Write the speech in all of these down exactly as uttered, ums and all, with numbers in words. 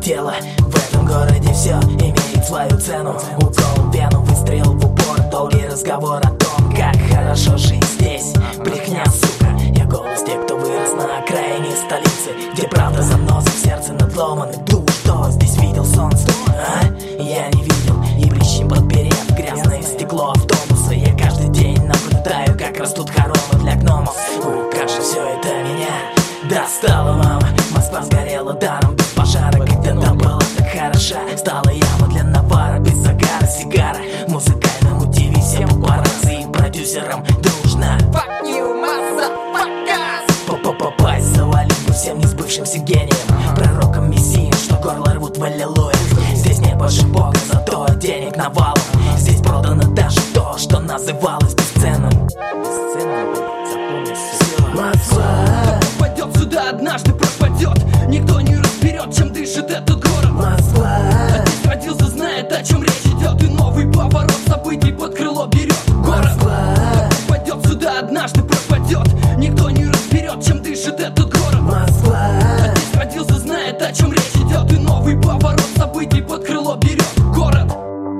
дело. В этом городе все имеет свою цену. Укол в вену, выстрел в упор, долгий разговор о том, как хорошо жить здесь. Брехня, сука, я голос тех, кто вырос на окраине столицы, где правда заносит в сердце надломанный дух. Что здесь видел солнце, а? Я не видел, и прищем подперев грязное стекло автобуса. Я каждый день наблюдаю, как растут хоромы для гномов. У, как же все это меня достала, мама. Москва сгорела даром, без пожара. Когда-то была так хороша, стала яма для навара. Без загара, сигара, музыкальному ти ви всем папарацци и продюсерам дружно. Fuck you, motherfuckers! Попасть завалить по всем несбывшимся гениям, пророкам мессиям, что горло рвут в аллилуйя. Здесь нет больше Бога, зато денег навалом. Здесь продано даже то, что называлось бесценным. Москва Пойдет сюда, однажды пропадет. Никто не разберет, чем дышит этот город. Москва А здесь родился, знает, о чем речь идет. И новый поворот событий под крыло берет город. Москва Пойдет сюда, однажды пропадет. Никто не разберет, чем дышит этот город. Москва А здесь родился, знает, о чем речь идет. И новый поворот событий под крыло берет город.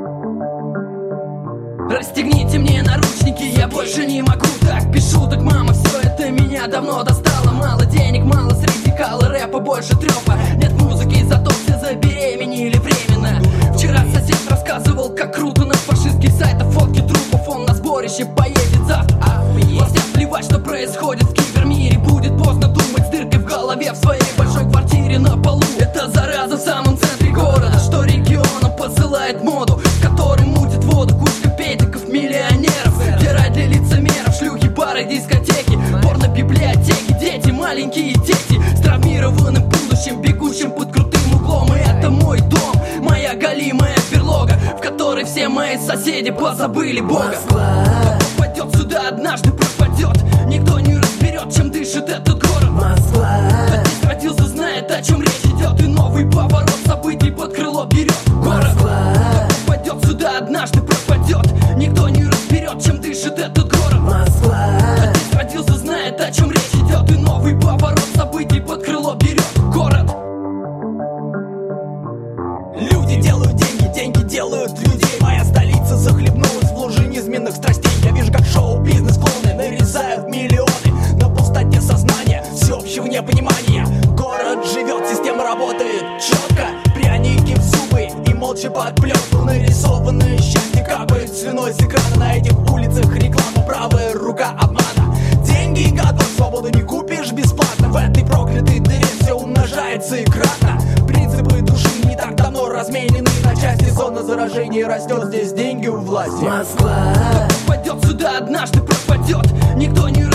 Расстегните мне наручники, я больше не могу так. Без шуток, мама, все это меня давно достало. Мало денег, мало среди кала, рэпа больше трёпа. Нет музыки, зато все забеременели временно. Вчера сосед рассказывал, как круто на фашистских сайтах фотки трупов. Он на сборище поедет завтра. Властям плевать, что происходит в кибермире. Будет поздно думать с дыркой в голове в своей большой квартире на полу. Это зараза в самом центре города, что регионом посылает моду, в которой мутит воду кучка педиков, миллионеров. Где рай для лицемеров, шлюхи, бары, дискотеки, порно-библиотеки, дети, маленькие дети с травмированным будущим, бегущим под крутым углом. И это мой дом, моя голимая берлога, в которой все мои соседи позабыли Бога. Пойдет сюда, однажды пропадет. Никто не разберет, чем дышит этот город. Москва А здесь родился, знает, о чем речь идет. И новый поворот событий под крыло берет город. Пойдет сюда, однажды пропадет. Никто не разберет, чем дышит этот город. Москва А здесь родился, знает, о чем речь идет. И новый поворот событий под крыло берет город. Люди делают деньги, деньги делают людей. Моя столица захлебнулась в луже низменных страстей. Я вижу, как шоу-бизнес клоны нарезают миллионы на пустоте сознания, всеобщего непонимания. Город живет, система работает четко. Пряники в зубы и молча под пленку нарисованное счастье капает слюной с экрана. На этих улицах реклама, правая рука обмана. Деньги готов, свободу не купишь бесплатно. В этой проклятой дыре все умножается и кратно. Принципы души не так давно разменены на части. Зона заражения растет, здесь деньги у власти. Москва Пойдет сюда, однажды пропадет. Никто не